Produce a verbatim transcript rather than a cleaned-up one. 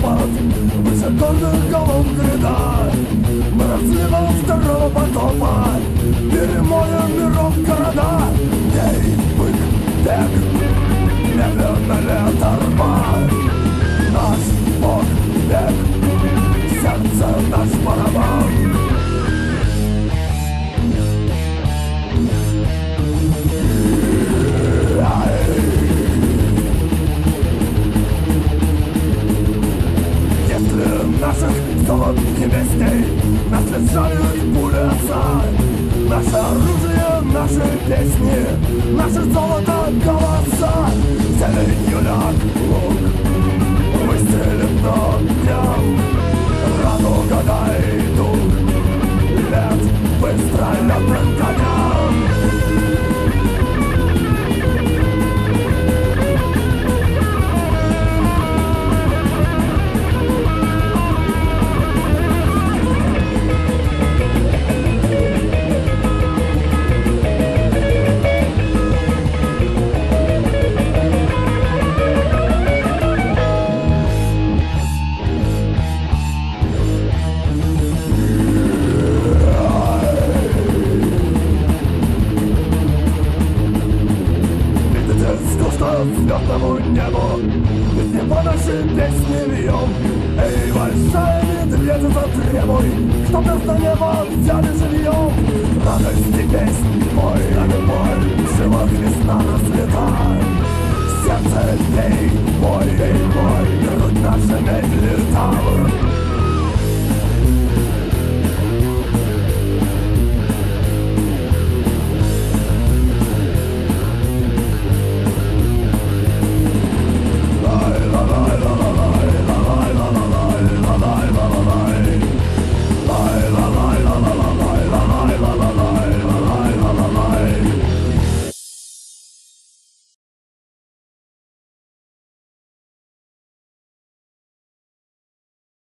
запад, выше гордых голов гряда. Мы разливом второго потопа перемоем миров города. Дей, бык, бег, медленная торба. Наш бог бег, сердце наш барабан. Наших золот небесней нас лишают пули отца. Наше оружие, наши песни, наше золото, голоса. Зеленью ляг лук выстрелит ногтям. Радуга дай дух, лет быстро летным коням. Звездному небу, везде по нашей песне вьем. Эй, большая медведица, требуй, чтоб вместо неба взяли живьем. Радости песнь, мой, а любовь, живых весна расцветает. Сердце, эй, мой, эй, мой, грудь наша медлит.